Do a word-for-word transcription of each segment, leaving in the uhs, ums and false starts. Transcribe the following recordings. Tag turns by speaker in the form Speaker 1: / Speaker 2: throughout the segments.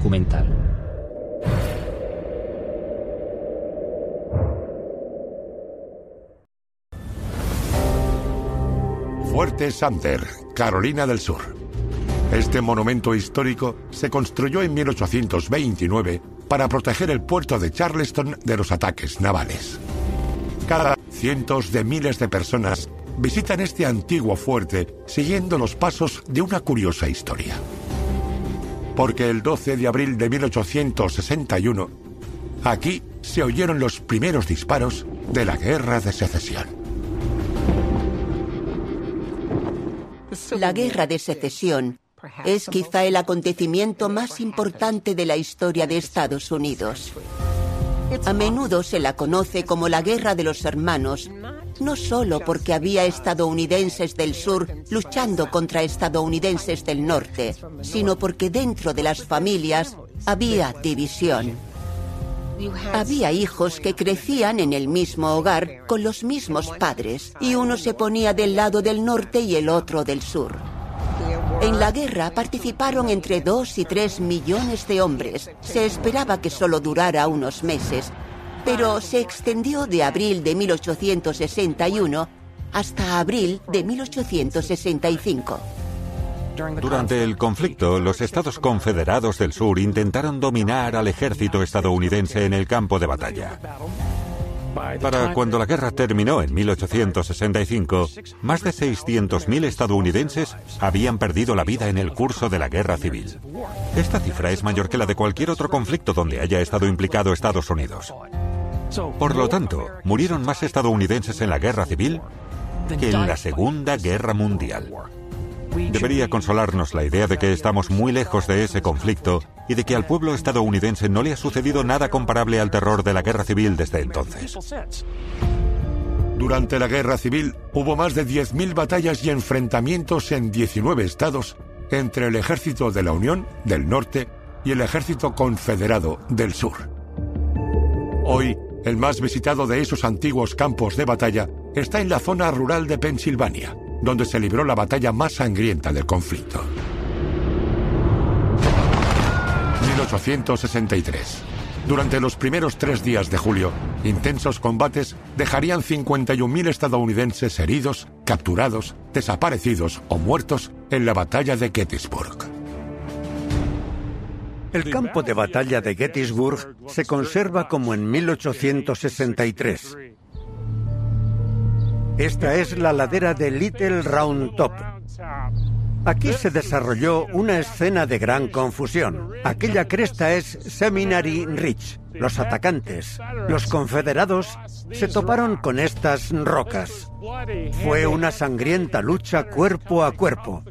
Speaker 1: documental.
Speaker 2: Fuerte Sumter, Carolina del Sur. Este monumento histórico se construyó en mil ochocientos veintinueve para proteger el puerto de Charleston de los ataques navales. Cada cientos de miles de personas visitan este antiguo fuerte siguiendo los pasos de una curiosa historia. Porque el doce de abril de mil ochocientos sesenta y uno, aquí se oyeron los primeros disparos de la Guerra de Secesión.
Speaker 3: La Guerra de Secesión es quizá el acontecimiento más importante de la historia de Estados Unidos. A menudo se la conoce como la Guerra de los Hermanos, no solo porque había estadounidenses del sur luchando contra estadounidenses del norte, sino porque dentro de las familias había división. Había hijos que crecían en el mismo hogar con los mismos padres, y uno se ponía del lado del norte y el otro del sur. En la guerra participaron entre dos y tres millones de hombres. Se esperaba que solo durara unos meses, pero se extendió de abril de mil ochocientos sesenta y uno hasta abril de mil ochocientos sesenta y cinco.
Speaker 4: Durante el conflicto, los estados confederados del sur intentaron dominar al ejército estadounidense en el campo de batalla. Para cuando la guerra terminó en mil ochocientos sesenta y cinco, más de seiscientos mil estadounidenses habían perdido la vida en el curso de la guerra civil. Esta cifra es mayor que la de cualquier otro conflicto donde haya estado implicado Estados Unidos. Por lo tanto, murieron más estadounidenses en la guerra civil que en la Segunda Guerra Mundial. Debería consolarnos la idea de que estamos muy lejos de ese conflicto y de que al pueblo estadounidense no le ha sucedido nada comparable al terror de la guerra civil desde entonces.
Speaker 2: Durante la guerra civil hubo más de diez mil batallas y enfrentamientos en diecinueve estados entre el ejército de la Unión del norte y el ejército confederado del sur. Hoy, el más visitado de esos antiguos campos de batalla está en la zona rural de Pensilvania, donde se libró la batalla más sangrienta del conflicto. mil ochocientos sesenta y tres. Durante los primeros tres días de julio, intensos combates dejarían cincuenta y un mil estadounidenses heridos, capturados, desaparecidos o muertos en la batalla de Gettysburg.
Speaker 5: El campo de batalla de Gettysburg se conserva como en mil ochocientos sesenta y tres. Esta es la ladera de Little Round Top. Aquí se desarrolló una escena de gran confusión. Aquella cresta es Seminary Ridge. Los atacantes, los confederados, se toparon con estas rocas. Fue una sangrienta lucha cuerpo a cuerpo.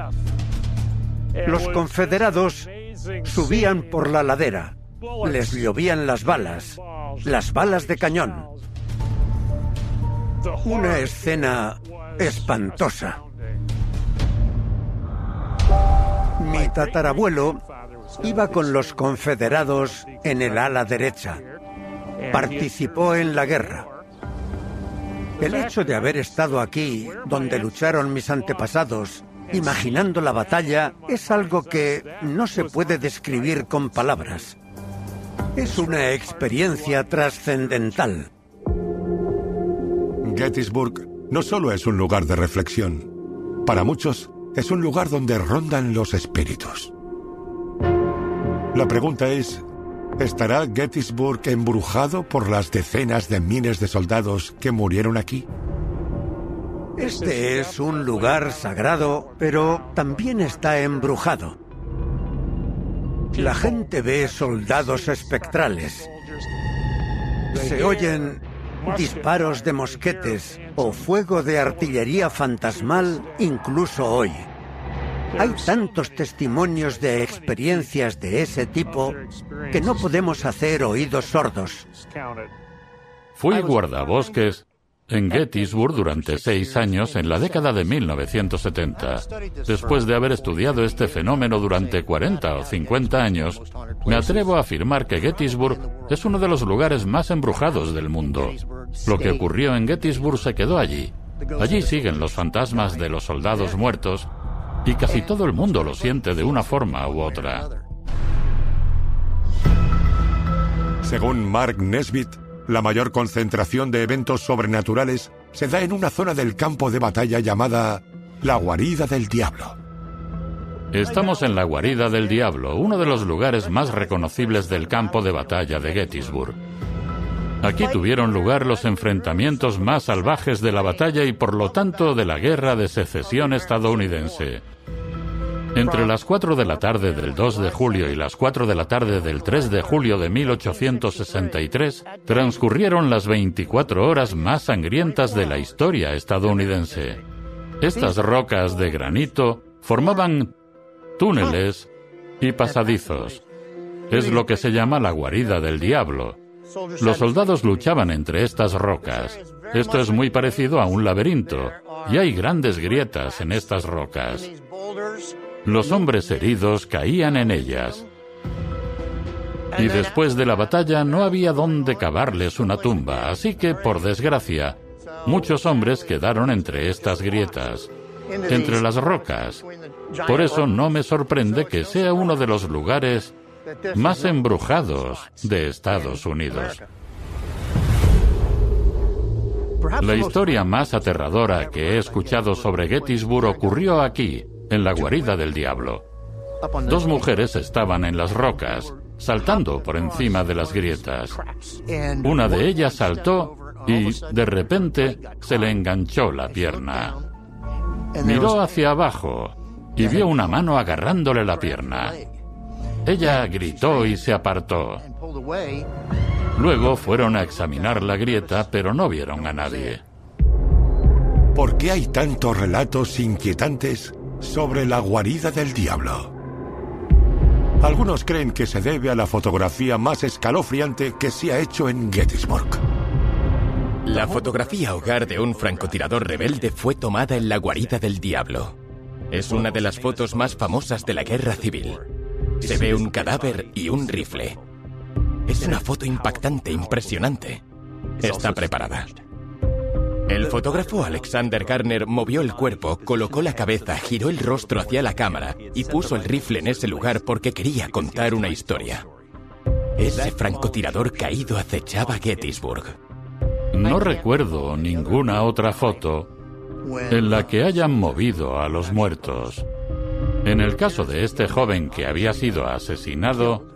Speaker 5: Los confederados subían por la ladera. Les llovían las balas, las balas de cañón. Una escena espantosa. Mi tatarabuelo iba con los confederados en el ala derecha. Participó en la guerra. El hecho de haber estado aquí, donde lucharon mis antepasados, imaginando la batalla, es algo que no se puede describir con palabras. Es una experiencia trascendental.
Speaker 2: Gettysburg no solo es un lugar de reflexión. Para muchos, es un lugar donde rondan los espíritus. La pregunta es, ¿estará Gettysburg embrujado por las decenas de miles de soldados que murieron aquí?
Speaker 5: Este es un lugar sagrado, pero también está embrujado. La gente ve soldados espectrales. Se oyen disparos de mosquetes o fuego de artillería fantasmal incluso hoy. Hay tantos testimonios de experiencias de ese tipo que no podemos hacer oídos sordos.
Speaker 6: Fui guardabosques en Gettysburg durante seis años en la década de mil novecientos setenta. Después de haber estudiado este fenómeno durante cuarenta o cincuenta años, me atrevo a afirmar que Gettysburg es uno de los lugares más embrujados del mundo. Lo que ocurrió en Gettysburg se quedó allí. Allí siguen los fantasmas de los soldados muertos y casi todo el mundo lo siente de una forma u otra.
Speaker 2: Según Mark Nesbitt, la mayor concentración de eventos sobrenaturales se da en una zona del campo de batalla llamada la Guarida del Diablo.
Speaker 6: Estamos en la Guarida del Diablo, uno de los lugares más reconocibles del campo de batalla de Gettysburg. Aquí tuvieron lugar los enfrentamientos más salvajes de la batalla y por lo tanto de la Guerra de Secesión estadounidense. Entre las cuatro de la tarde del dos de julio y las cuatro de la tarde del tres de julio de mil ochocientos sesenta y tres, transcurrieron las veinticuatro horas más sangrientas de la historia estadounidense. Estas rocas de granito formaban túneles y pasadizos. Es lo que se llama la Guarida del Diablo. Los soldados luchaban entre estas rocas. Esto es muy parecido a un laberinto, y hay grandes grietas en estas rocas. Los hombres heridos caían en ellas. Y después de la batalla no había dónde cavarles una tumba, así que, por desgracia, muchos hombres quedaron entre estas grietas, entre las rocas. Por eso no me sorprende que sea uno de los lugares más embrujados de Estados Unidos. La historia más aterradora que he escuchado sobre Gettysburg ocurrió aquí, en la Guarida del Diablo. Dos mujeres estaban en las rocas, saltando por encima de las grietas. Una de ellas saltó y, de repente, se le enganchó la pierna. Miró hacia abajo y vio una mano agarrándole la pierna. Ella gritó y se apartó. Luego fueron a examinar la grieta, pero no vieron a nadie.
Speaker 2: ¿Por qué hay tantos relatos inquietantes sobre la Guarida del Diablo? Algunos creen que se debe a la fotografía más escalofriante que se ha hecho en Gettysburg.
Speaker 1: La fotografía hogar de un francotirador rebelde fue tomada en la Guarida del Diablo. Es una de las fotos más famosas de la Guerra Civil. Se ve un cadáver y un rifle. Es una foto impactante, impresionante. Está preparada. El fotógrafo Alexander Garner movió el cuerpo, colocó la cabeza, giró el rostro hacia la cámara y puso el rifle en ese lugar porque quería contar una historia. Ese francotirador caído acechaba Gettysburg.
Speaker 6: No recuerdo ninguna otra foto en la que hayan movido a los muertos. En el caso de este joven que había sido asesinado,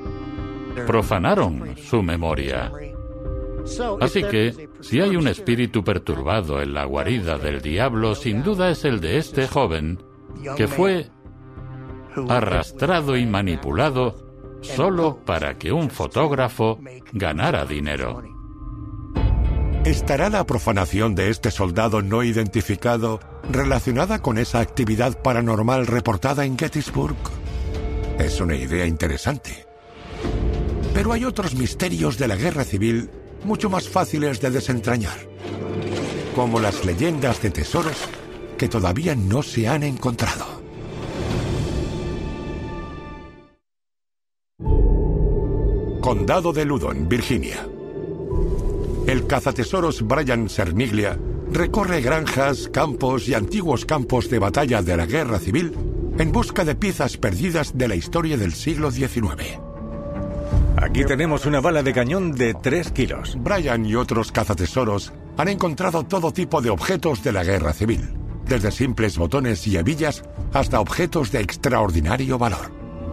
Speaker 6: profanaron su memoria. Así que, si hay un espíritu perturbado en la Guarida del Diablo, sin duda es el de este joven, que fue arrastrado y manipulado solo para que un fotógrafo ganara dinero.
Speaker 2: ¿Estará la profanación de este soldado no identificado relacionada con esa actividad paranormal reportada en Gettysburg? Es una idea interesante. Pero hay otros misterios de la Guerra Civil mucho más fáciles de desentrañar, como las leyendas de tesoros que todavía no se han encontrado. Condado de Loudon, Virginia. El cazatesoros Brian Cerniglia recorre granjas, campos y antiguos campos de batalla de la Guerra Civil en busca de piezas perdidas de la historia del siglo diecinueve.
Speaker 5: Aquí tenemos una bala de cañón de tres kilos.
Speaker 2: Brian y otros cazatesoros han encontrado todo tipo de objetos de la Guerra Civil, desde simples botones y hebillas hasta objetos de extraordinario valor.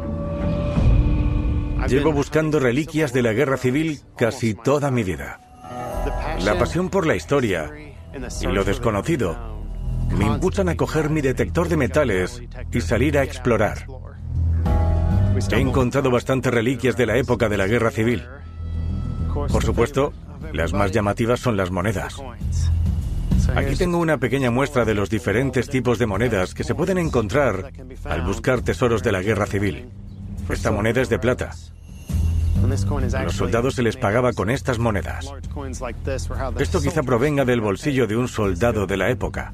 Speaker 5: Llevo buscando reliquias de la Guerra Civil casi toda mi vida. La pasión por la historia y lo desconocido me impulsan a coger mi detector de metales y salir a explorar. He encontrado bastantes reliquias de la época de la Guerra Civil. Por supuesto, las más llamativas son las monedas. Aquí tengo una pequeña muestra de los diferentes tipos de monedas que se pueden encontrar al buscar tesoros de la Guerra Civil. Esta moneda es de plata. A los soldados se les pagaba con estas monedas. Esto quizá provenga del bolsillo de un soldado de la época.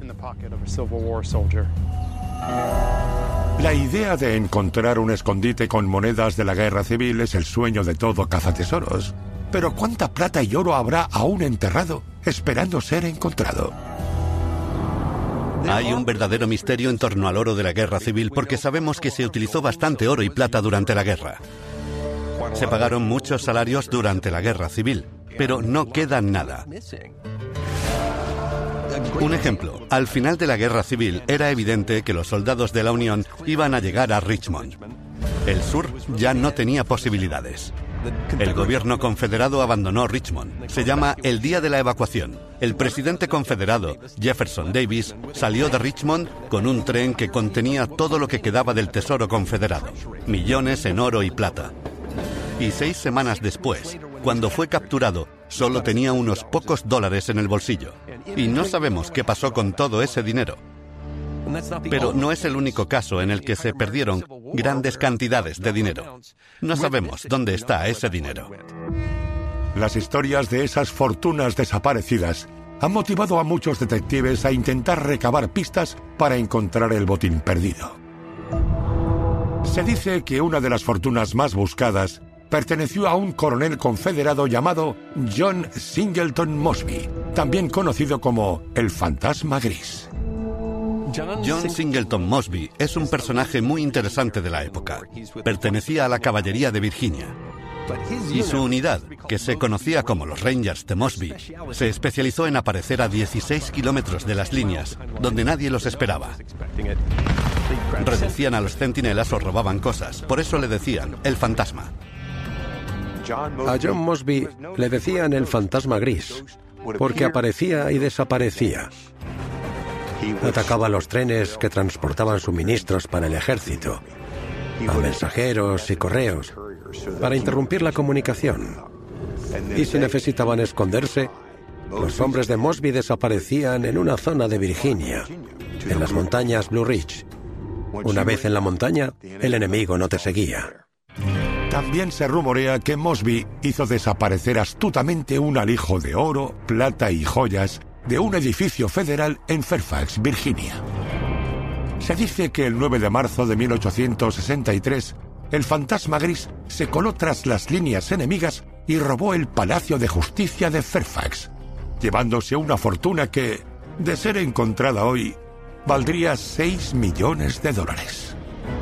Speaker 2: La idea de encontrar un escondite con monedas de la Guerra Civil es el sueño de todo cazatesoros. Pero ¿cuánta plata y oro habrá aún enterrado, esperando ser encontrado?
Speaker 7: Hay un verdadero misterio en torno al oro de la Guerra Civil porque sabemos que se utilizó bastante oro y plata durante la guerra. Se pagaron muchos salarios durante la Guerra Civil, pero no queda nada. Un ejemplo, al final de la Guerra Civil era evidente que los soldados de la Unión iban a llegar a Richmond. El sur ya no tenía posibilidades. El gobierno confederado abandonó Richmond. Se llama el Día de la Evacuación. El presidente confederado, Jefferson Davis, salió de Richmond con un tren que contenía todo lo que quedaba del tesoro confederado, millones en oro y plata. Y seis semanas después, cuando fue capturado, solo tenía unos pocos dólares en el bolsillo. Y no sabemos qué pasó con todo ese dinero. Pero no es el único caso en el que se perdieron grandes cantidades de dinero. No sabemos dónde está ese dinero.
Speaker 2: Las historias de esas fortunas desaparecidas han motivado a muchos detectives a intentar recabar pistas para encontrar el botín perdido. Se dice que una de las fortunas más buscadas perteneció a un coronel confederado llamado John Singleton Mosby, también conocido como el Fantasma Gris.
Speaker 7: John Singleton Mosby es un personaje muy interesante de la época. Pertenecía a la caballería de Virginia. Y su unidad, que se conocía como los Rangers de Mosby, se especializó en aparecer a dieciséis kilómetros de las líneas, donde nadie los esperaba. Reducían a los centinelas o robaban cosas, por eso le decían el fantasma.
Speaker 8: A John Mosby le decían el fantasma gris, porque aparecía y desaparecía. Atacaba los trenes que transportaban suministros para el ejército, a mensajeros y correos, para interrumpir la comunicación. Y si necesitaban esconderse, los hombres de Mosby desaparecían en una zona de Virginia, en las montañas Blue Ridge. Una vez en la montaña, el enemigo no te seguía.
Speaker 2: También se rumorea que Mosby hizo desaparecer astutamente un alijo de oro, plata y joyas de un edificio federal en Fairfax, Virginia. Se dice que el nueve de marzo de mil ochocientos sesenta y tres, el fantasma gris se coló tras las líneas enemigas y robó el Palacio de Justicia de Fairfax, llevándose una fortuna que, de ser encontrada hoy, valdría seis millones de dólares.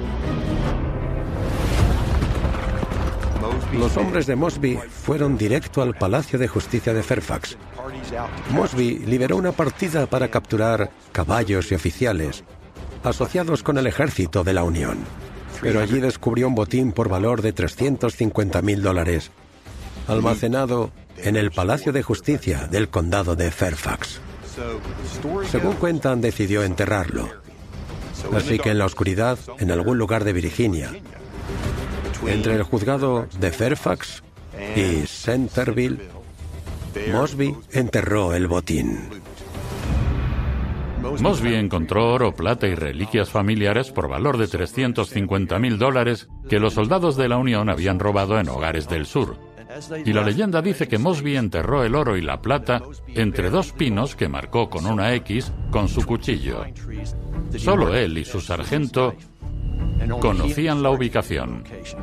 Speaker 8: Los hombres de Mosby fueron directo al Palacio de Justicia de Fairfax. Mosby liberó una partida para capturar caballos y oficiales asociados con el ejército de la Unión, pero allí descubrió un botín por valor de trescientos cincuenta mil dólares, almacenado en el Palacio de Justicia del condado de Fairfax. Según cuentan, decidió enterrarlo. Así que en la oscuridad, en algún lugar de Virginia, entre el juzgado de Fairfax y Centerville, Mosby enterró el botín.
Speaker 6: Mosby encontró oro, plata y reliquias familiares por valor de trescientos cincuenta mil dólares que los soldados de la Unión habían robado en hogares del sur. Y la leyenda dice que Mosby enterró el oro y la plata entre dos pinos que marcó con una X con su cuchillo. Solo él y su sargento conocían la ubicación.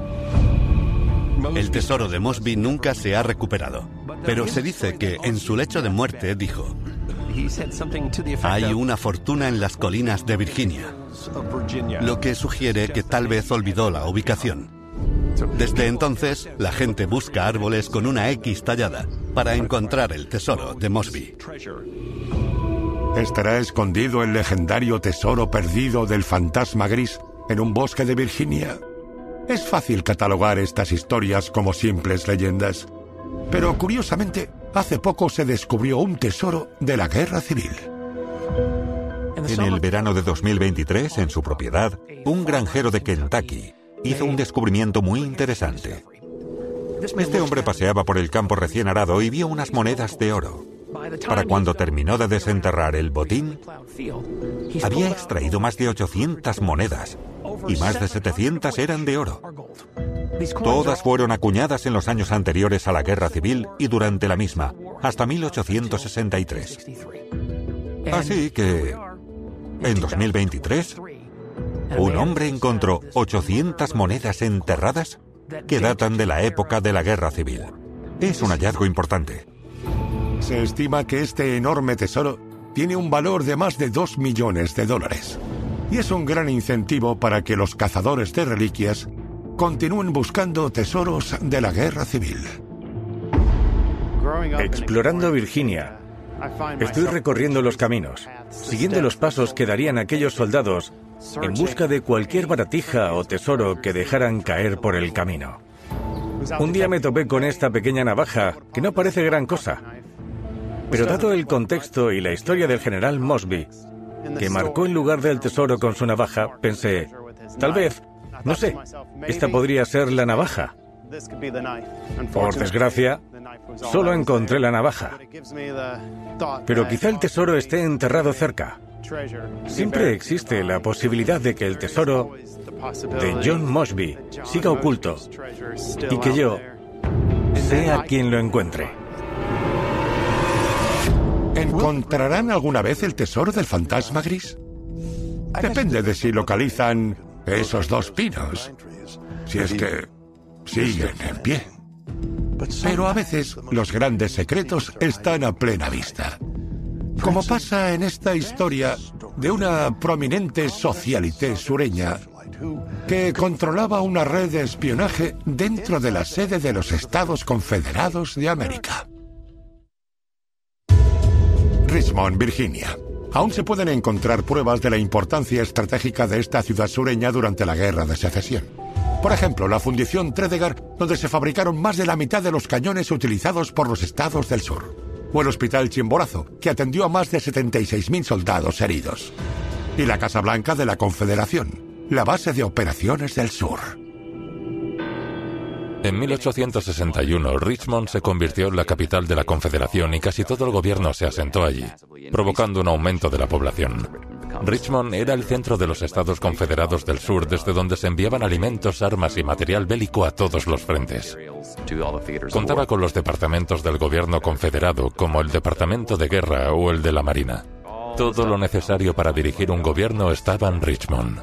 Speaker 7: El tesoro de Mosby nunca se ha recuperado, pero se dice que en su lecho de muerte dijo: hay una fortuna en las colinas de Virginia, lo que sugiere que tal vez olvidó la ubicación. Desde entonces, la gente busca árboles con una X tallada para encontrar el tesoro de Mosby.
Speaker 2: ¿Estará escondido el legendario tesoro perdido del fantasma gris en un bosque de Virginia? Es fácil catalogar estas historias como simples leyendas, pero curiosamente, hace poco se descubrió un tesoro de la Guerra Civil.
Speaker 4: En el verano de dos mil veintitrés, en su propiedad, un granjero de Kentucky hizo un descubrimiento muy interesante. Este hombre paseaba por el campo recién arado y vio unas monedas de oro. Para cuando terminó de desenterrar el botín, había extraído más de ochocientas monedas y más de setecientas eran de oro. Todas fueron acuñadas en los años anteriores a la Guerra Civil y durante la misma, hasta mil ochocientos sesenta y tres. Así que, en dos mil veintitrés, un hombre encontró ochocientas monedas enterradas que datan de la época de la Guerra Civil. Es un hallazgo importante.
Speaker 2: Se estima que este enorme tesoro tiene un valor de más de dos millones de dólares. Y es un gran incentivo para que los cazadores de reliquias continúen buscando tesoros de la guerra civil.
Speaker 9: Explorando Virginia, estoy recorriendo los caminos, siguiendo los pasos que darían aquellos soldados en busca de cualquier baratija o tesoro que dejaran caer por el camino. Un día me topé con esta pequeña navaja, que no parece gran cosa. Pero dado el contexto y la historia del general Mosby, que marcó el lugar del tesoro con su navaja, pensé, tal vez, no sé, esta podría ser la navaja. Por desgracia, solo encontré la navaja. Pero quizá el tesoro esté enterrado cerca. Siempre existe la posibilidad de que el tesoro de John Mosby siga oculto y que yo sea quien lo encuentre.
Speaker 2: ¿Encontrarán alguna vez el tesoro del fantasma gris? Depende de si localizan esos dos pinos, si es que siguen en pie. Pero a veces los grandes secretos están a plena vista. Como pasa en esta historia de una prominente socialité sureña que controlaba una red de espionaje dentro de la sede de los Estados Confederados de América. Richmond, Virginia. Aún se pueden encontrar pruebas de la importancia estratégica de esta ciudad sureña durante la Guerra de Secesión. Por ejemplo, la fundición Tredegar, donde se fabricaron más de la mitad de los cañones utilizados por los estados del sur. O el Hospital Chimborazo, que atendió a más de setenta y seis mil soldados heridos. Y la Casa Blanca de la Confederación, la base de operaciones del sur.
Speaker 10: En mil ochocientos sesenta y uno, Richmond se convirtió en la capital de la Confederación y casi todo el gobierno se asentó allí, provocando un aumento de la población. Richmond era el centro de los Estados Confederados del Sur, desde donde se enviaban alimentos, armas y material bélico a todos los frentes. Contaba con los departamentos del gobierno confederado, como el Departamento de Guerra o el de la Marina. Todo lo necesario para dirigir un gobierno estaba en Richmond.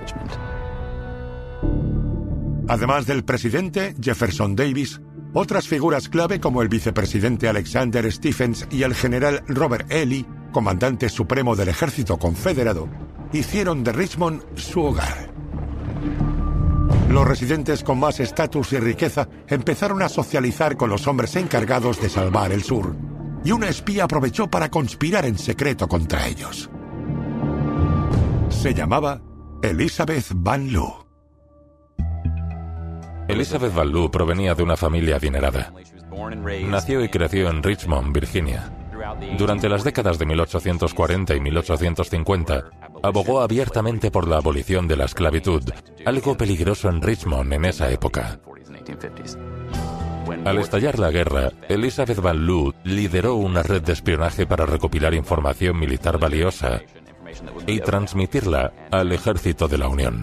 Speaker 2: Además del presidente Jefferson Davis, otras figuras clave como el vicepresidente Alexander Stephens y el general Robert E. Lee, comandante supremo del ejército confederado, hicieron de Richmond su hogar. Los residentes con más estatus y riqueza empezaron a socializar con los hombres encargados de salvar el sur, y una espía aprovechó para conspirar en secreto contra ellos. Se llamaba Elizabeth Van Loo.
Speaker 10: Elizabeth Van Loo provenía de una familia adinerada. Nació y creció en Richmond, Virginia. Durante las décadas de mil ochocientos cuarenta y mil ochocientos cincuenta, abogó abiertamente por la abolición de la esclavitud, algo peligroso en Richmond en esa época. Al estallar la guerra, Elizabeth Van Loo lideró una red de espionaje para recopilar información militar valiosa y transmitirla al ejército de la Unión.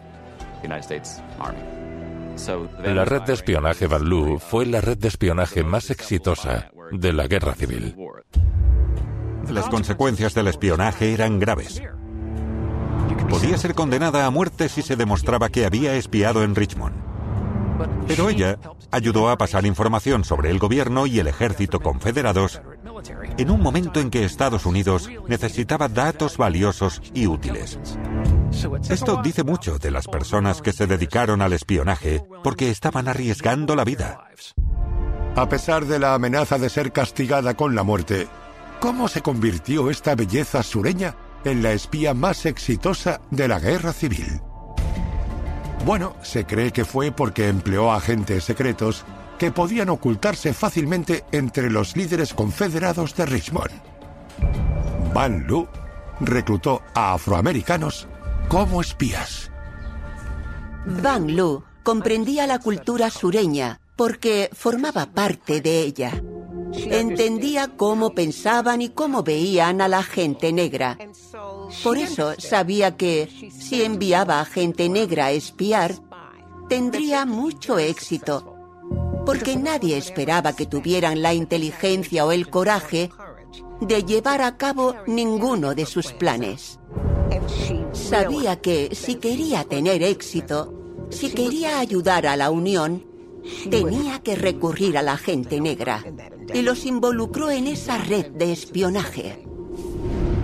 Speaker 10: La red de espionaje Van Loo fue la red de espionaje más exitosa de la Guerra Civil.
Speaker 4: Las consecuencias del espionaje eran graves. Podía ser condenada a muerte si se demostraba que había espiado en Richmond. Pero ella ayudó a pasar información sobre el gobierno y el ejército confederados en un momento en que Estados Unidos necesitaba datos valiosos y útiles. Esto dice mucho de las personas que se dedicaron al espionaje porque estaban arriesgando la vida.
Speaker 2: A pesar de la amenaza de ser castigada con la muerte, ¿cómo se convirtió esta belleza sureña en la espía más exitosa de la Guerra Civil? Bueno, se cree que fue porque empleó agentes secretos que podían ocultarse fácilmente entre los líderes confederados de Richmond. Van Loo reclutó a afroamericanos como espías.
Speaker 3: Van Loo comprendía la cultura sureña porque formaba parte de ella. Entendía cómo pensaban y cómo veían a la gente negra. Por eso sabía que, si enviaba a gente negra a espiar, tendría mucho éxito, porque nadie esperaba que tuvieran la inteligencia o el coraje de llevar a cabo ninguno de sus planes. Sabía que, si quería tener éxito, si quería ayudar a la Unión, tenía que recurrir a la gente negra, y los involucró en esa red de espionaje.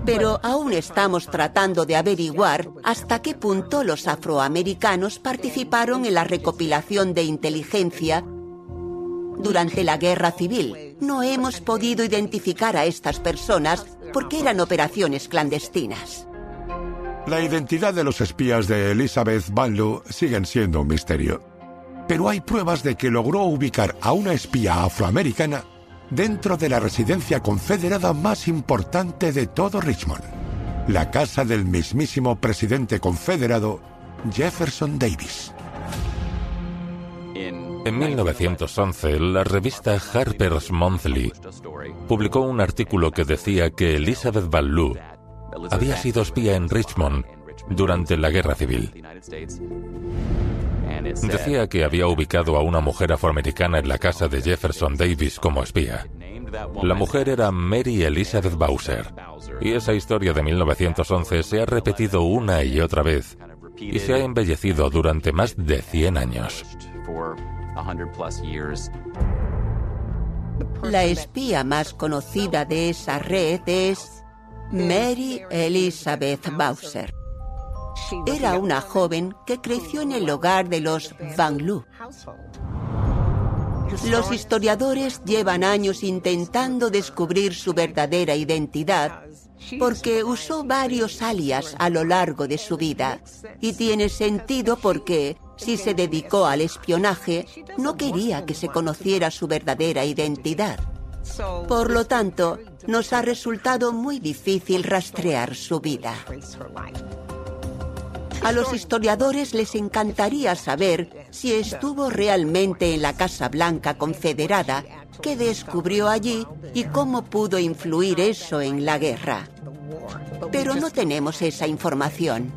Speaker 3: Pero aún estamos tratando de averiguar hasta qué punto los afroamericanos participaron en la recopilación de inteligencia durante la Guerra Civil. No hemos podido identificar a estas personas porque eran operaciones clandestinas.
Speaker 2: La identidad de los espías de Elizabeth Van Loo siguen siendo un misterio. Pero hay pruebas de que logró ubicar a una espía afroamericana dentro de la residencia confederada más importante de todo Richmond, la casa del mismísimo presidente confederado Jefferson Davis.
Speaker 10: En mil novecientos once, la revista Harper's Monthly publicó un artículo que decía que Elizabeth Van Loo había sido espía en Richmond durante la Guerra Civil. Decía que había ubicado a una mujer afroamericana en la casa de Jefferson Davis como espía. La mujer era Mary Elizabeth Bowser, y esa historia de mil novecientos once se ha repetido una y otra vez, y se ha embellecido durante más de cien años.
Speaker 3: La espía más conocida de esa red es Mary Elizabeth Bowser. Era una joven que creció en el hogar de los Van Loo. Los historiadores llevan años intentando descubrir su verdadera identidad porque usó varios alias a lo largo de su vida. Y tiene sentido porque, si se dedicó al espionaje, no quería que se conociera su verdadera identidad. Por lo tanto, nos ha resultado muy difícil rastrear su vida. A los historiadores les encantaría saber si estuvo realmente en la Casa Blanca Confederada, qué descubrió allí y cómo pudo influir eso en la guerra. Pero no tenemos esa información.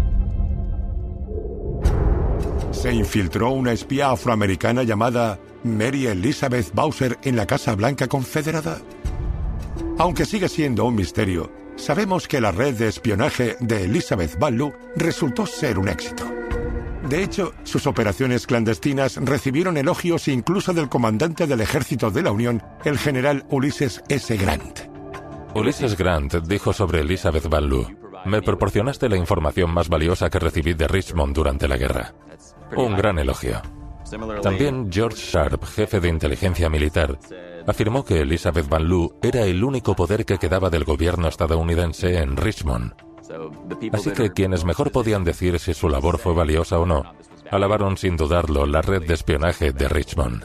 Speaker 2: ¿Se infiltró una espía afroamericana llamada Mary Elizabeth Bowser en la Casa Blanca Confederada? Aunque sigue siendo un misterio, sabemos que la red de espionaje de Elizabeth Van Loo resultó ser un éxito. De hecho, sus operaciones clandestinas recibieron elogios incluso del comandante del Ejército de la Unión, el general Ulysses S. Grant.
Speaker 10: Ulysses Grant dijo sobre Elizabeth Van Loo: «Me proporcionaste la información más valiosa que recibí de Richmond durante la guerra». Un gran elogio. También George Sharp, jefe de inteligencia militar, afirmó que Elizabeth Van Loo era el único poder que quedaba del gobierno estadounidense en Richmond. Así que quienes mejor podían decir si su labor fue valiosa o no, alabaron sin dudarlo la red de espionaje de Richmond.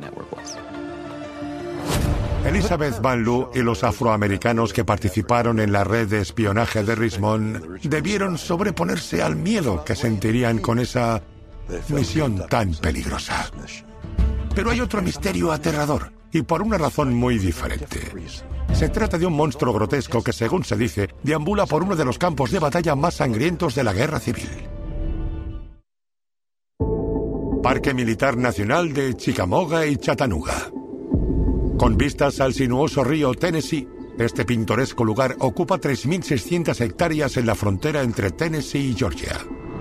Speaker 2: Elizabeth Van Loo y los afroamericanos que participaron en la red de espionaje de Richmond debieron sobreponerse al miedo que sentirían con esa misión tan peligrosa. Pero hay otro misterio aterrador, y por una razón muy diferente. Se trata de un monstruo grotesco que, según se dice, deambula por uno de los campos de batalla más sangrientos de la Guerra Civil. Parque Militar Nacional de Chickamauga y Chattanooga. Con vistas al sinuoso río Tennessee, este pintoresco lugar ocupa tres mil seiscientas hectáreas en la frontera entre Tennessee y Georgia.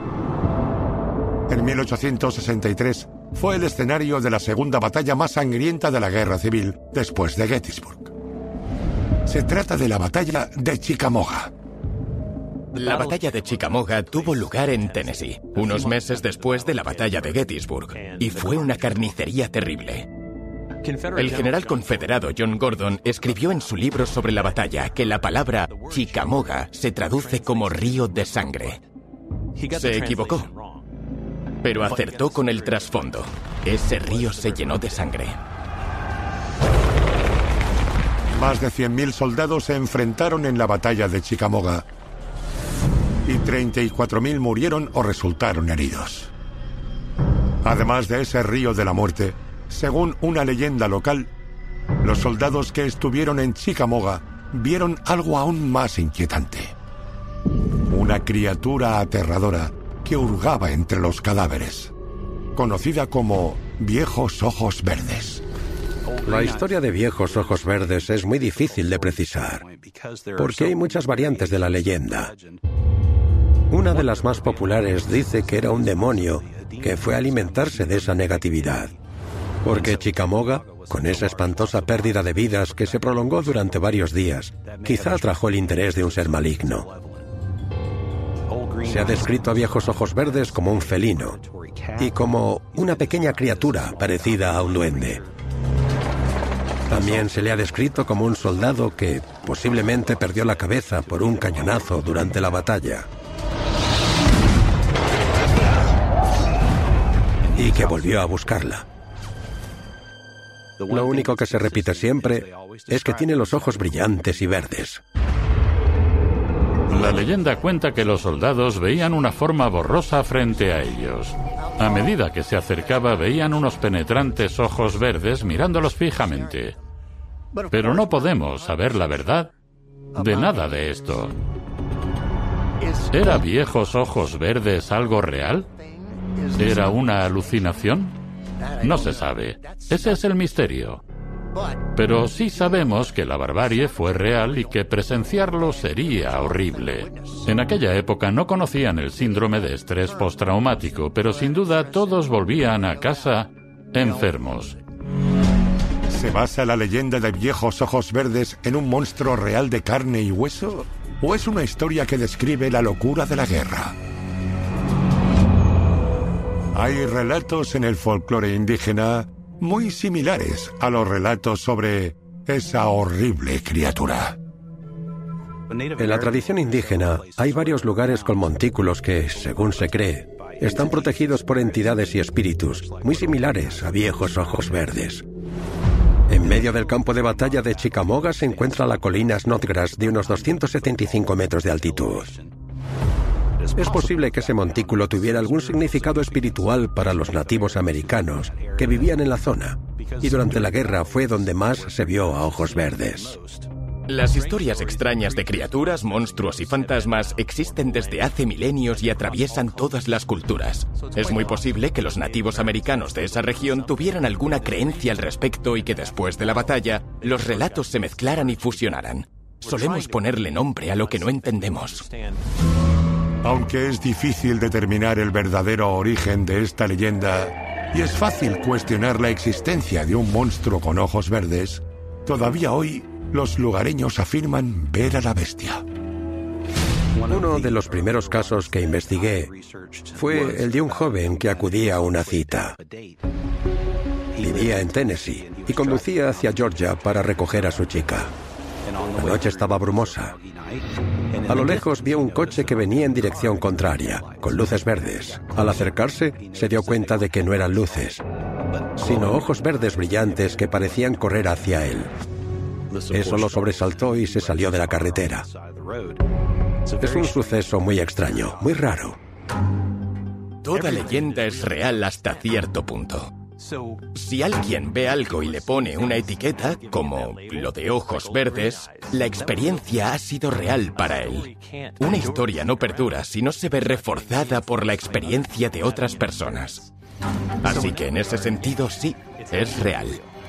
Speaker 2: En mil ochocientos sesenta y tres fue el escenario de la segunda batalla más sangrienta de la Guerra Civil, después de Gettysburg. Se trata de la batalla de Chickamauga.
Speaker 1: La batalla de Chickamauga tuvo lugar en Tennessee, unos meses después de la batalla de Gettysburg, y fue una carnicería terrible. El general confederado John Gordon escribió en su libro sobre la batalla que la palabra Chickamauga se traduce como río de sangre. Se equivocó, pero acertó con el trasfondo. Ese río se llenó de sangre.
Speaker 2: Más de cien mil soldados se enfrentaron en la batalla de Chickamauga y treinta y cuatro mil murieron o resultaron heridos. Además de ese río de la muerte, según una leyenda local, los soldados que estuvieron en Chickamauga vieron algo aún más inquietante. Una criatura aterradora que hurgaba entre los cadáveres, conocida como Viejos Ojos Verdes.
Speaker 8: La historia de Viejos Ojos Verdes es muy difícil de precisar, porque hay muchas variantes de la leyenda. Una de las más populares dice que era un demonio que fue a alimentarse de esa negatividad. Porque Chickamauga, con esa espantosa pérdida de vidas que se prolongó durante varios días, quizá atrajo el interés de un ser maligno. Se ha descrito a Viejos Ojos Verdes como un felino y como una pequeña criatura parecida a un duende. También se le ha descrito como un soldado que posiblemente perdió la cabeza por un cañonazo durante la batalla y que volvió a buscarla. Lo único que se repite siempre es que tiene los ojos brillantes y verdes.
Speaker 6: La leyenda cuenta que los soldados veían una forma borrosa frente a ellos. A medida que se acercaba, veían unos penetrantes ojos verdes mirándolos fijamente. Pero no podemos saber la verdad de nada de esto. ¿Era Viejos Ojos Verdes algo real? ¿Era una alucinación? No se sabe. Ese es el misterio. Pero sí sabemos que la barbarie fue real y que presenciarlo sería horrible. En aquella época no conocían el síndrome de estrés postraumático, pero sin duda todos volvían a casa enfermos.
Speaker 2: ¿Se basa la leyenda de Viejos Ojos Verdes en un monstruo real de carne y hueso? ¿O es una historia que describe la locura de la guerra? Hay relatos en el folclore indígena muy similares a los relatos sobre esa horrible criatura.
Speaker 8: En la tradición indígena hay varios lugares con montículos que, según se cree, están protegidos por entidades y espíritus muy similares a Viejos Ojos Verdes. En medio del campo de batalla de Chickamauga se encuentra la colina Snodgrass de unos doscientos setenta y cinco metros de altitud. Es posible que ese montículo tuviera algún significado espiritual para los nativos americanos que vivían en la zona, y durante la guerra fue donde más se vio a ojos verdes.
Speaker 1: Las historias extrañas de criaturas, monstruos y fantasmas existen desde hace milenios y atraviesan todas las culturas. Es muy posible que los nativos americanos de esa región tuvieran alguna creencia al respecto y que después de la batalla los relatos se mezclaran y fusionaran. Solemos ponerle nombre a lo que no entendemos.
Speaker 2: Aunque es difícil determinar el verdadero origen de esta leyenda y es fácil cuestionar la existencia de un monstruo con ojos verdes, todavía hoy los lugareños afirman ver a la bestia.
Speaker 8: Uno de los primeros casos que investigué fue el de un joven que acudía a una cita. Vivía en Tennessee y conducía hacia Georgia para recoger a su chica. La noche estaba brumosa. A lo lejos vio un coche que venía en dirección contraria, con luces verdes. Al acercarse, se dio cuenta de que no eran luces, sino ojos verdes brillantes que parecían correr hacia él. Eso lo sobresaltó y se salió de la carretera. Es un suceso muy extraño, muy raro.
Speaker 1: Toda leyenda es real hasta cierto punto. Si alguien ve algo y le pone una etiqueta, como lo de ojos verdes, la experiencia ha sido real para él. Una historia no perdura si no se ve reforzada por la experiencia de otras personas. Así que en ese sentido sí, es real.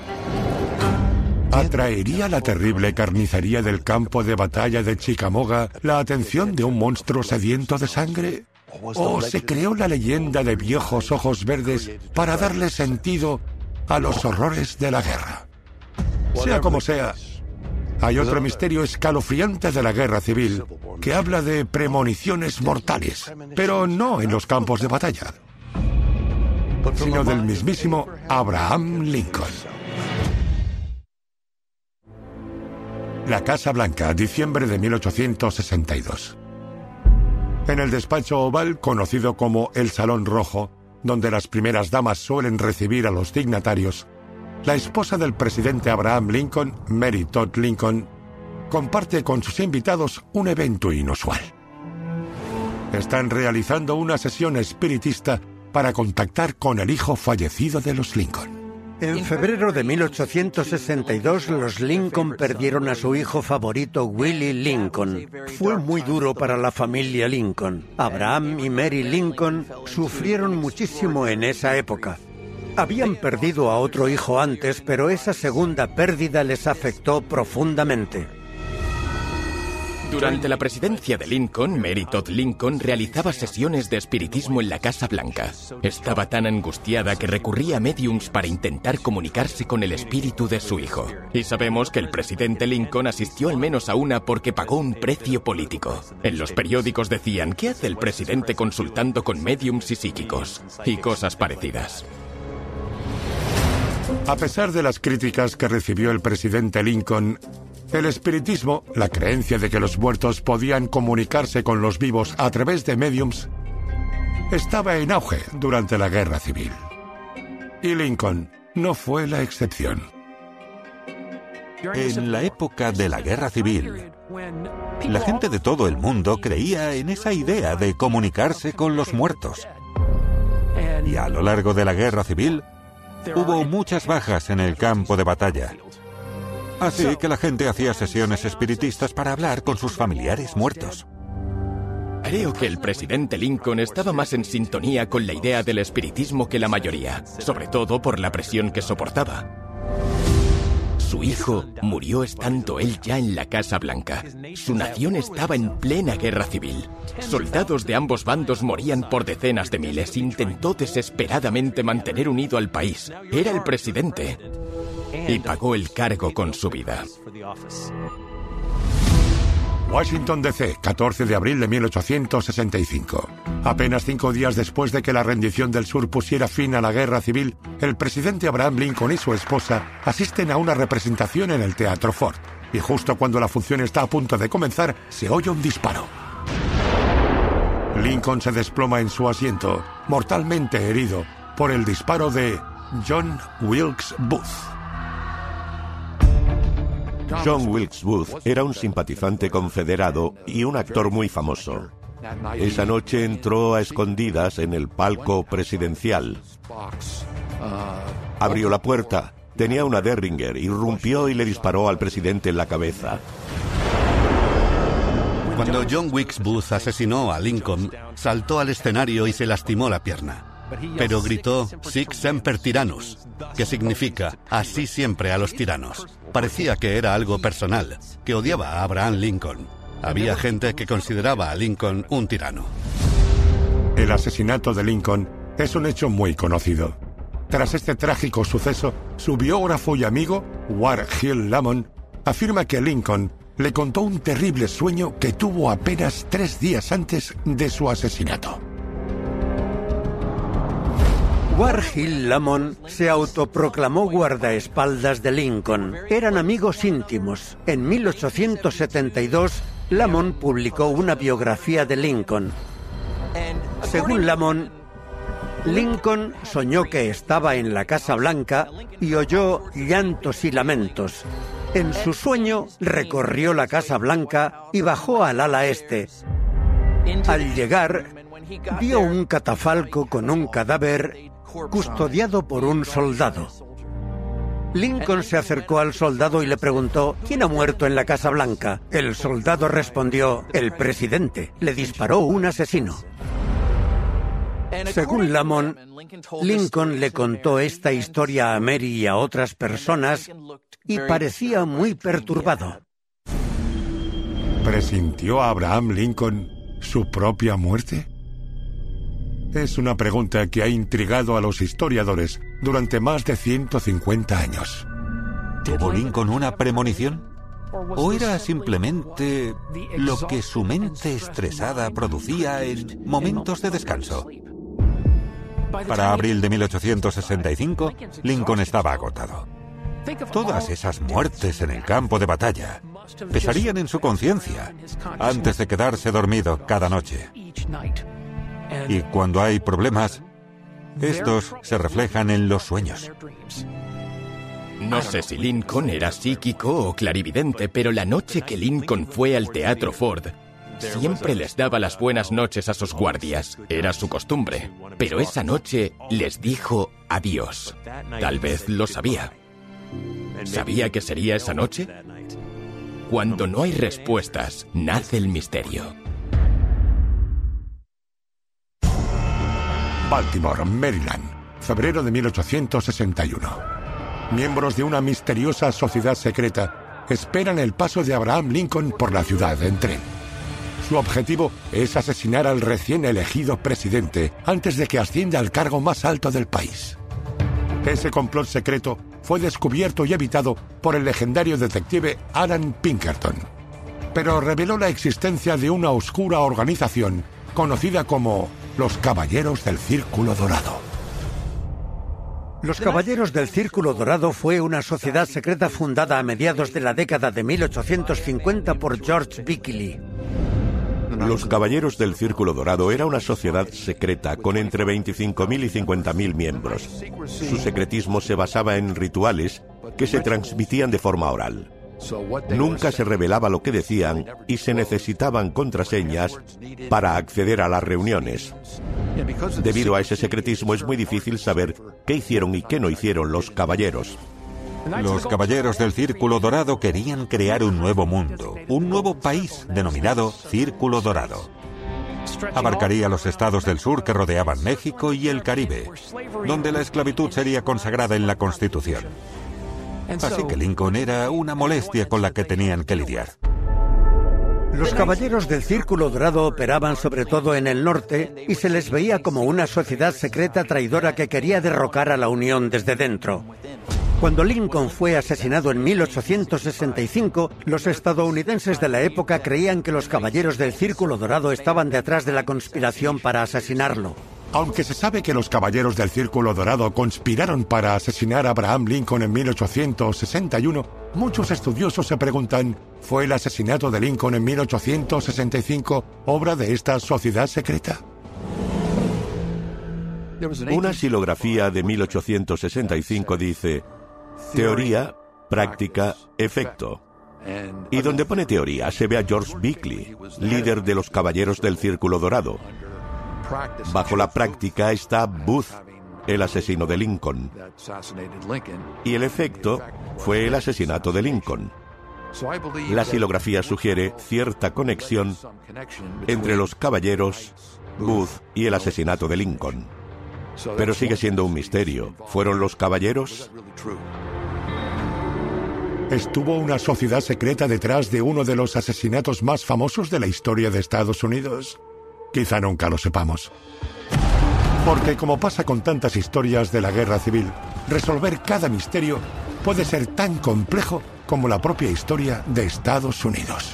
Speaker 2: ¿Atraería la terrible carnicería del campo de batalla de Chickamauga la atención de un monstruo sediento de sangre? ¿O se creó la leyenda de Viejos Ojos Verdes para darle sentido a los horrores de la guerra? Sea como sea, hay otro misterio escalofriante de la guerra civil que habla de premoniciones mortales, pero no en los campos de batalla, sino del mismísimo Abraham Lincoln. La Casa Blanca, diciembre de mil ochocientos sesenta y dos. En el despacho oval, conocido como el Salón Rojo, donde las primeras damas suelen recibir a los dignatarios, la esposa del presidente Abraham Lincoln, Mary Todd Lincoln, comparte con sus invitados un evento inusual. Están realizando una sesión espiritista para contactar con el hijo fallecido de los Lincoln.
Speaker 5: En febrero de mil ochocientos sesenta y dos, los Lincoln perdieron a su hijo favorito, Willie Lincoln. Fue muy duro para la familia Lincoln. Abraham y Mary Lincoln sufrieron muchísimo en esa época. Habían perdido a otro hijo antes, pero esa segunda pérdida les afectó profundamente.
Speaker 1: Durante la presidencia de Lincoln, Mary Todd Lincoln realizaba sesiones de espiritismo en la Casa Blanca. Estaba tan angustiada que recurría a médiums para intentar comunicarse con el espíritu de su hijo. Y sabemos que el presidente Lincoln asistió al menos a una porque pagó un precio político. En los periódicos decían, ¿qué hace el presidente consultando con médiums y psíquicos? Y cosas parecidas.
Speaker 2: A pesar de las críticas que recibió el presidente Lincoln, el espiritismo, la creencia de que los muertos podían comunicarse con los vivos a través de médiums, estaba en auge durante la Guerra Civil. Y Lincoln no fue la excepción.
Speaker 4: En la época de la Guerra Civil, la gente de todo el mundo creía en esa idea de comunicarse con los muertos. Y a lo largo de la Guerra Civil, hubo muchas bajas en el campo de batalla. Así que la gente hacía sesiones espiritistas para hablar con sus familiares muertos.
Speaker 1: Creo que el presidente Lincoln estaba más en sintonía con la idea del espiritismo que la mayoría, sobre todo por la presión que soportaba. Su hijo murió estando él ya en la Casa Blanca. Su nación estaba en plena guerra civil. Soldados de ambos bandos morían por decenas de miles. Intentó desesperadamente mantener unido al país. Era el presidente. Y pagó el cargo con su vida.
Speaker 2: Washington, D C, catorce de abril de mil ochocientos sesenta y cinco. Apenas cinco días después de que la rendición del sur pusiera fin a la guerra civil, el presidente Abraham Lincoln y su esposa asisten a una representación en el Teatro Ford. Y justo cuando la función está a punto de comenzar, se oye un disparo. Lincoln se desploma en su asiento, mortalmente herido por el disparo de John Wilkes Booth.
Speaker 11: John Wilkes Booth era un simpatizante confederado y un actor muy famoso. Esa noche entró a escondidas en el palco presidencial. Abrió la puerta, tenía una Derringer, irrumpió y le disparó al presidente en la cabeza.
Speaker 7: Cuando John Wilkes Booth asesinó a Lincoln, saltó al escenario y se lastimó la pierna. Pero gritó Sic semper tyrannos, que significa así siempre a los tiranos. Parecía que era algo personal, que odiaba a Abraham Lincoln. Había gente que consideraba a Lincoln un tirano.
Speaker 2: El asesinato de Lincoln es un hecho muy conocido. Tras este trágico suceso, su biógrafo y amigo, Ward Hill Lamont, afirma que Lincoln le contó un terrible sueño que tuvo apenas tres días antes de su asesinato.
Speaker 5: Ward Hill Lamont se autoproclamó guardaespaldas de Lincoln. Eran amigos íntimos. En mil ochocientos setenta y dos, Lamont publicó una biografía de Lincoln. Según Lamont, Lincoln soñó que estaba en la Casa Blanca y oyó llantos y lamentos. En su sueño recorrió la Casa Blanca y bajó al ala este. Al llegar, vio un catafalco con un cadáver custodiado por un soldado. Lincoln se acercó al soldado y le preguntó, ¿quién ha muerto en la Casa Blanca? El soldado respondió, el presidente. Le disparó un asesino. Según Lamont, Lincoln le contó esta historia a Mary y a otras personas y parecía muy perturbado.
Speaker 2: ¿Presintió Abraham Lincoln su propia muerte? Es una pregunta que ha intrigado a los historiadores durante más de ciento cincuenta años.
Speaker 4: ¿Tuvo Lincoln una premonición? ¿O era simplemente lo que su mente estresada producía en momentos de descanso? Para abril de mil ochocientos sesenta y cinco, Lincoln estaba agotado. Todas esas muertes en el campo de batalla pesarían en su conciencia antes de quedarse dormido cada noche. Y cuando hay problemas, estos se reflejan en los sueños.
Speaker 1: No sé si Lincoln era psíquico o clarividente, pero la noche que Lincoln fue al Teatro Ford, siempre les daba las buenas noches a sus guardias. Era su costumbre. Pero esa noche les dijo adiós. Tal vez lo sabía. ¿Sabía que sería esa noche? Cuando no hay respuestas, nace el misterio.
Speaker 2: Baltimore, Maryland, febrero de mil ochocientos sesenta y uno. Miembros de una misteriosa sociedad secreta esperan el paso de Abraham Lincoln por la ciudad en tren. Su objetivo es asesinar al recién elegido presidente antes de que ascienda al cargo más alto del país. Ese complot secreto fue descubierto y evitado por el legendario detective Alan Pinkerton, pero reveló la existencia de una oscura organización conocida como los Caballeros del Círculo Dorado.
Speaker 5: Los Caballeros del Círculo Dorado fue una sociedad secreta fundada a mediados de la década de mil ochocientos cincuenta por George Bickley.
Speaker 11: Los Caballeros del Círculo Dorado era una sociedad secreta con entre veinticinco mil y cincuenta mil miembros. Su secretismo se basaba en rituales que se transmitían de forma oral. Nunca se revelaba lo que decían y se necesitaban contraseñas para acceder a las reuniones. Debido a ese secretismo es muy difícil saber qué hicieron y qué no hicieron los caballeros.
Speaker 4: Los Caballeros del Círculo Dorado querían crear un nuevo mundo, un nuevo país denominado Círculo Dorado. Abarcaría los estados del sur que rodeaban México y el Caribe, donde la esclavitud sería consagrada en la Constitución. Así que Lincoln era una molestia con la que tenían que lidiar.
Speaker 5: Los Caballeros del Círculo Dorado operaban sobre todo en el norte y se les veía como una sociedad secreta traidora que quería derrocar a la Unión desde dentro. Cuando Lincoln fue asesinado en mil ochocientos sesenta y cinco, los estadounidenses de la época creían que los Caballeros del Círculo Dorado estaban detrás de la conspiración para asesinarlo.
Speaker 2: Aunque se sabe que los Caballeros del Círculo Dorado conspiraron para asesinar a Abraham Lincoln en mil ochocientos sesenta y uno, muchos estudiosos se preguntan, ¿fue el asesinato de Lincoln en mil ochocientos sesenta y cinco obra de esta sociedad secreta?
Speaker 11: Una xilografía de mil ochocientos sesenta y cinco dice: teoría, práctica, efecto. Y donde pone teoría se ve a George Bickley, líder de los Caballeros del Círculo Dorado. Bajo la práctica está Booth, el asesino de Lincoln. Y el efecto fue el asesinato de Lincoln. La xilografía sugiere cierta conexión entre los caballeros, Booth y el asesinato de Lincoln. Pero sigue siendo un misterio. ¿Fueron los caballeros?
Speaker 2: ¿Estuvo una sociedad secreta detrás de uno de los asesinatos más famosos de la historia de Estados Unidos? Quizá nunca lo sepamos. Porque como pasa con tantas historias de la guerra civil, resolver cada misterio puede ser tan complejo como la propia historia de Estados Unidos.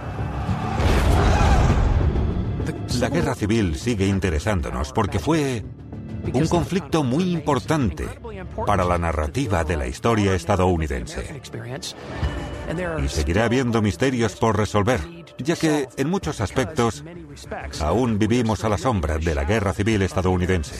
Speaker 4: La guerra civil sigue interesándonos porque fue un conflicto muy importante para la narrativa de la historia estadounidense. Y seguirá habiendo misterios por resolver, ya que en muchos aspectos aún vivimos a la sombra de la guerra civil estadounidense.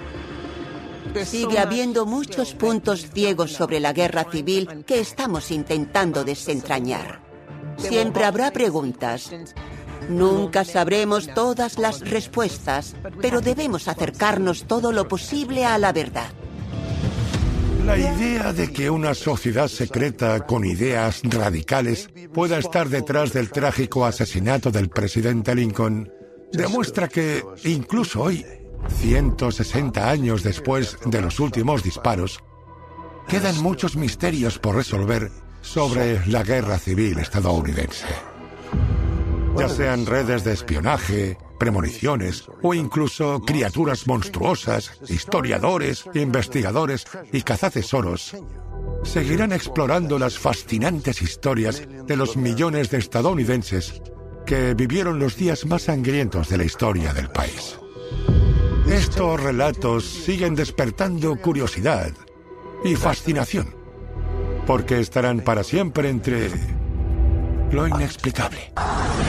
Speaker 3: Sigue habiendo muchos puntos ciegos sobre la guerra civil que estamos intentando desentrañar. Siempre habrá preguntas. Nunca sabremos todas las respuestas, pero debemos acercarnos todo lo posible a la verdad.
Speaker 2: La idea de que una sociedad secreta con ideas radicales pueda estar detrás del trágico asesinato del presidente Lincoln demuestra que, incluso hoy, ciento sesenta años después de los últimos disparos, quedan muchos misterios por resolver sobre la guerra civil estadounidense. Ya sean redes de espionaje, premoniciones o incluso criaturas monstruosas, historiadores, investigadores y cazatesoros, seguirán explorando las fascinantes historias de los millones de estadounidenses que vivieron los días más sangrientos de la historia del país. Estos relatos siguen despertando curiosidad y fascinación, porque estarán para siempre entre lo inexplicable.